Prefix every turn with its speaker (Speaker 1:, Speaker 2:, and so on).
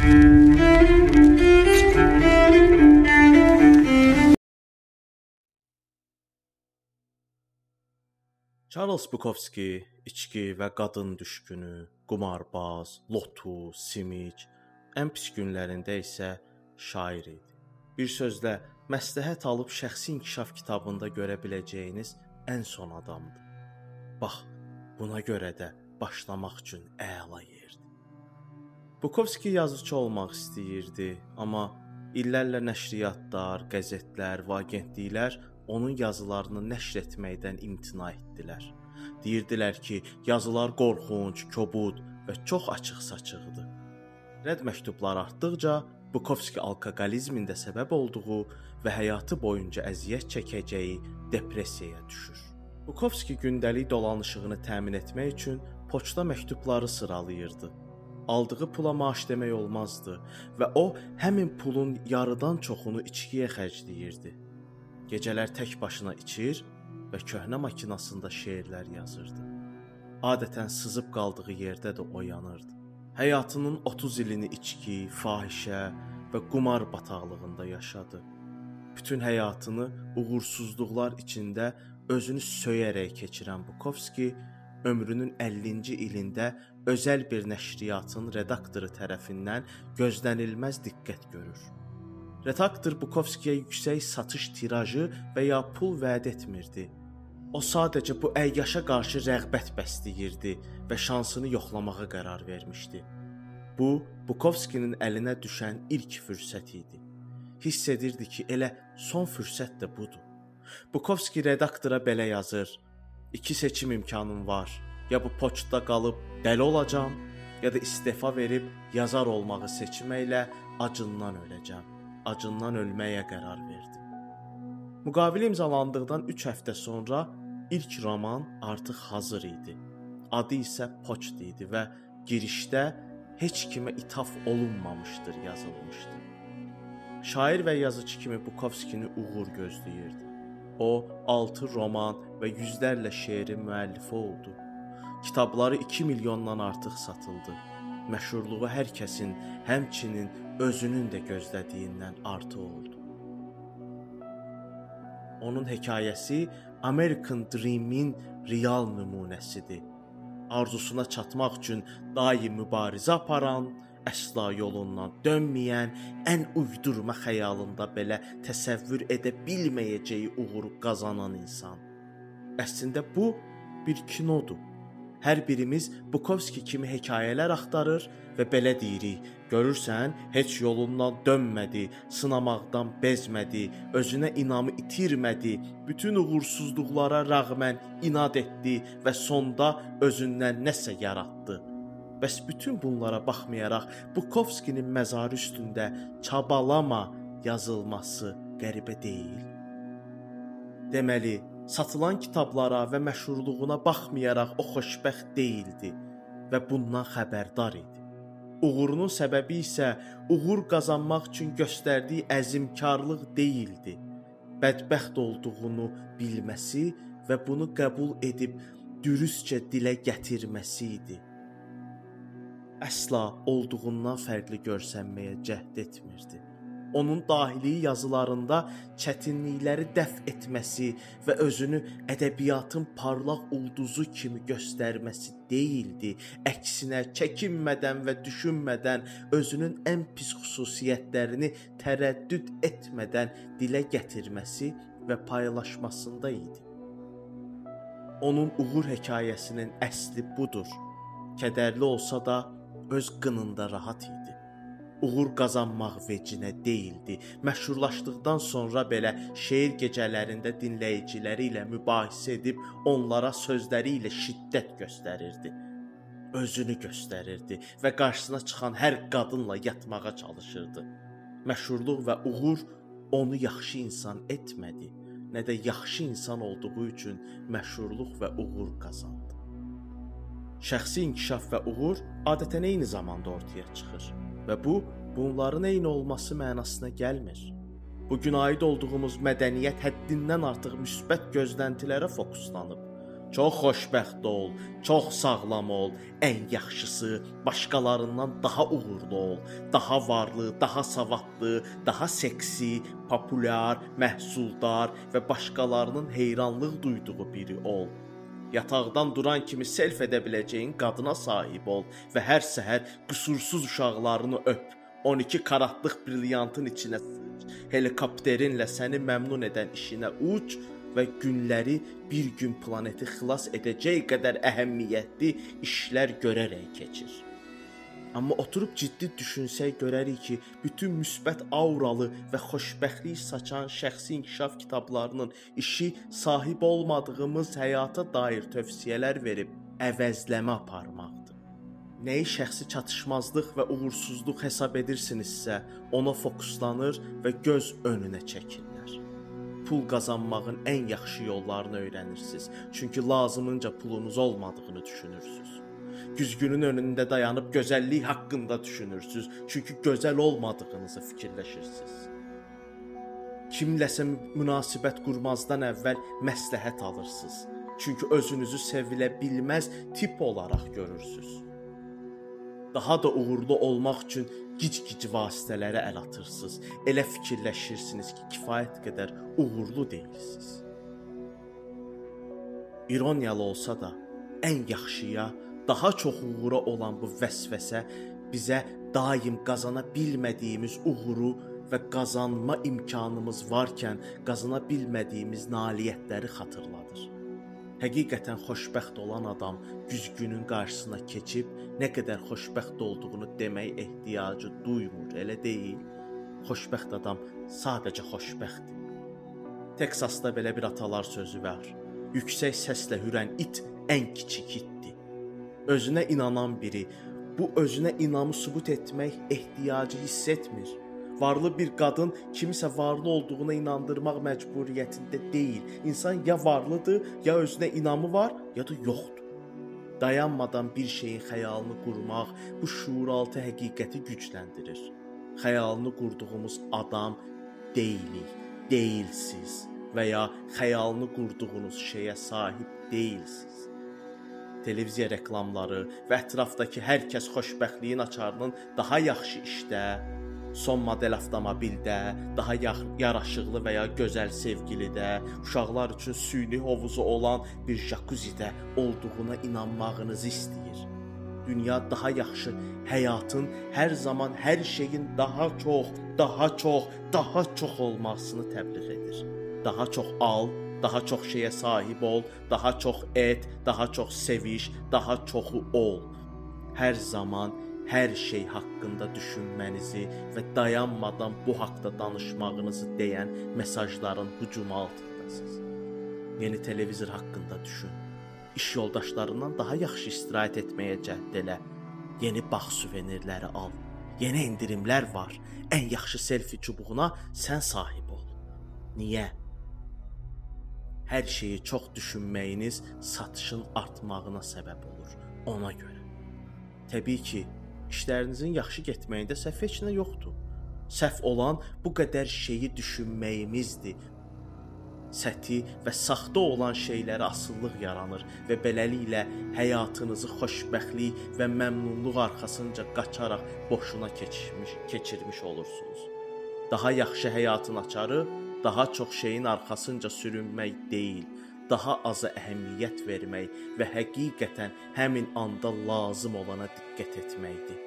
Speaker 1: Charles Bukowski içki və qadın düşkünü, qumarbaz, lotu, simik, ən pis günlərində isə şair idi. Bir sözlə, məsləhət alıb şəxsi inkişaf kitabında görə biləcəyiniz ən son adamdır. Bax, buna görə də başlamaq üçün əla yerdir. Bukowski yazıcı olmaq istəyirdi, amma illərlə nəşriyyatlar, qəzetlər və agentliklər onun yazılarını nəşr etməkdən imtina etdilər. Deyirdilər ki, yazılar qorxunc, kobud və çox açıq-saçıqdır. Rədd məktublar artdıqca Bukowski alkoqolizmin də səbəb olduğu və həyatı boyunca əziyyət çəkəcəyi depressiyaya düşür. Bukowski gündəlik dolanışığını təmin etmək üçün poçta məktubları sıralayırdı. Aldığı pula maaş demək olmazdı və o həmin pulun yarıdan çoxunu içkiyə xərcləyirdi. Gecələr tək başına içir və köhnə makinasında şeirlər yazırdı. Adətən sızıb qaldığı yerdə də oyanırdı. Həyatının 30 ilini içki, fahişə və qumar bataqlığında yaşadı. Bütün həyatını uğursuzluqlar içində özünü söyərək keçirən Bukowski ömrünün 50-ci ilində özəl bir nəşriyyatın redaktoru tərəfindən gözlənilməz diqqət görür. Redaktor Bukowskiyə yüksək satış tirajı və ya pul vəd etmirdi. O sadəcə bu əyyaşa qarşı rəğbət bəsləyirdi və şansını yoxlamağa qərar vermişdi. Bu, Bukowskinin əlinə düşən ilk fürsət idi. Hiss edirdi ki, elə son fürsət də budur. Bukowski redaktora belə yazır: İki seçim imkanım var. Ya bu poçtda qalıb dəli olacağam, ya da istefa verib yazar olmağı seçməklə acından öləcəm. Acından ölməyə qərar verdim. Müqavilə imzalandıqdan 3 həftə sonra ilk roman artıq hazır idi. Adı isə Poçt idi və girişdə heç kimə ithaf olunmamışdır yazılmışdı. Şair və yazıcı kimi Bukowskini uğur gözləyirdi. O 6 roman və yüzlərlə şeirin müəllifi oldu. Kitabları 2 milyondan artıq satıldı. Məşhurluğu hər kəsin, həmçinin özünün də gözlədiyindən artıq oldu. Onun hekayəsi American Dream-in real nümunəsidir. Arzusuna çatmaq üçün daim mübarizə aparan, əsla yolundan dönməyən, ən uydurma xəyalında belə təsəvvür edə bilməyəcəyi uğuru qazanan insan. Əslində bu bir kinodur. Hər birimiz Bukowski kimi hekayələr axtarır və belə deyirik: görürsən, heç yolundan dönmədi, sınamaqdan bezmədi, özünə inamı itirmədi, bütün uğursuzluqlara rəğmən inad etdi və sonda özündən nəsə yaratdı. Bəs bütün bunlara baxmayaraq Bukowskinin məzarı üstündə çabalama yazılması qəribə deyil. Deməli, satılan kitablara və məşhurluğuna baxmayaraq o xoşbəxt deyildi və bundan xəbərdar idi. Uğurunun səbəbi isə uğur qazanmaq üçün göstərdiyi əzmkarlıq deyildi. Bədbəxt olduğunu bilməsi və bunu qəbul edib dürüstcə dilə gətirməsi idi. Əsla olduğundan fərqli görsənməyə cəhd etmirdi. Onun dahili yazılarında çətinlikləri dəf etməsi və özünü ədəbiyyatın parlaq ulduzu kimi göstərməsi deyildi. Əksinə, çəkinmədən və düşünmədən özünün ən pis xüsusiyyətlərini tərəddüd etmədən dilə gətirməsi və paylaşmasında idi. Onun uğur hekayəsinin əsli budur. Kədərli olsa da öz qınında rahat idi. Uğur qazanmaq vecinə deyildi. Məşhurlaşdıqdan sonra belə şeir gecələrində dinləyiciləri ilə mübahisə edib onlara sözləri ilə şiddət göstərirdi. Özünü göstərirdi və qarşısına çıxan hər qadınla yatmağa çalışırdı. Məşhurluq və uğur onu yaxşı insan etmədi, nə də yaxşı insan olduğu üçün məşhurluq və uğur qazandı. Şəxsi inkişaf və uğur adətən eyni zamanda ortaya çıxır. Və bu, bunların eyni olması mənasına gəlmir. Bugün aid olduğumuz mədəniyyət həddindən artıq müsbət gözləntilərə fokuslanıb. Çox xoşbəxt ol, çox sağlam ol, ən yaxşısı başqalarından daha uğurlu ol, daha varlı, daha savadlı, daha seksi, populyar, məhsuldar və başqalarının heyranlıq duyduğu biri ol. Yataqdan duran kimi self edə biləcəyin qadına sahib ol və hər səhər qüsursuz uşaqlarını öp. 12 karatlıq brilyantın içinə sıç. Helikopterinlə səni məmnun edən işinə uç və günləri bir gün planeti xilas edəcək qədər əhəmiyyətli işlər görərək keçir. Amma oturub ciddi düşünsək görərik ki, bütün müsbət auralı və xoşbəxtlik saçan şəxsi inkişaf kitablarının işi sahib olmadığımız həyata dair tövsiyələr verib əvəzləmə aparmaqdır. Nəyi şəxsi çatışmazlıq və uğursuzluq hesab edirsinizsə, ona fokuslanır və göz önünə çəkirlər. Pul qazanmağın ən yaxşı yollarını öyrənirsiniz, çünki lazımınca pulunuz olmadığını düşünürsünüz. Güzgünün önündə dayanıb gözəllik haqqında düşünürsünüz, çünki gözəl olmadığınızı fikirləşirsiniz. Kimləsə münasibət qurmazdan əvvəl məsləhət alırsınız, çünki özünüzü sevilə bilməz tip olaraq görürsünüz. Daha da uğurlu olmaq üçün gic-gic vasitələrə əl atırsınız. Elə fikirləşirsiniz ki, kifayət qədər uğurlu deyilsiniz. İroniyalı olsa da, ən yaxşıya, daha çox uğura olan bu vəsvəsə bizə daim qazana bilmədiyimiz uğuru və qazanma imkanımız varkən qazana bilmədiyimiz nailiyyətləri xatırladır. Həqiqətən xoşbəxt olan adam güzgünün qarşısına keçib nə qədər xoşbəxt olduğunu demək ehtiyacı duymur, elə deyil? Xoşbəxt adam sadəcə xoşbəxtdir. Teksasda belə bir atalar sözü var. Yüksək səslə hürən it ən kiçik itdir. Özünə inanan biri bu özünə inamı sübut etmək ehtiyacı hiss etmir. Varlı bir qadın kimisə varlı olduğuna inandırmaq məcburiyyətində deyil. İnsan ya varlıdır, ya özünə inamı var, ya da yoxdur. Dayanmadan bir şeyin xəyalını qurmaq bu şuuraltı həqiqəti gücləndirir. Xəyalını qurduğumuz adam deyilik, deyilsiz və ya xəyalını qurduğunuz şeyə sahib deyilsiz. Televiziya reklamları və ətrafdakı hər kəs xoşbəxtliyin açarının daha yaxşı işdə, son model avtomobildə, daha yaraşıqlı və ya gözəl sevgilidə, uşaqlar üçün süni hovuzu olan bir jakuzidə olduğuna inanmağınızı istəyir. Dünya daha yaxşı, həyatın hər zaman hər şeyin daha çox olmasını təbliğ edir. Daha çox al, daha çox şeyə sahib ol, daha çox et, daha çox seviş, daha çoxu ol. Hər zaman hər şey haqqında düşünmənizi və dayanmadan bu haqqda danışmağınızı deyən mesajların hücumu altındasınız. Yeni televizor haqqında düşün. İş yoldaşlarından daha yaxşı istirahət etməyə cəhd elə. Yeni bağ suvenirləri al. Yeni endirimlər var. Ən yaxşı selfie çubuğuna sən sahib ol. Niyə? Hər şeyi çox düşünməyiniz satışın artmağına səbəb olur. Ona görə. Təbii ki, İşlərinizin yaxşı getməyində səhv heç nə yoxdur. Səhv olan bu qədər şeyi düşünməyimizdir. Səthi və saxta olan şeylərə asıllıq yaranır və beləliklə həyatınızı xoşbəxtlik və məmnunluq arxasınca qaçaraq boşuna keçirmiş olursunuz. Daha yaxşı həyatın açarı daha çox şeyin arxasınca sürünmək deyil, daha aza əhəmiyyət vermək və həqiqətən həmin anda lazım olana diqqət etməkdir.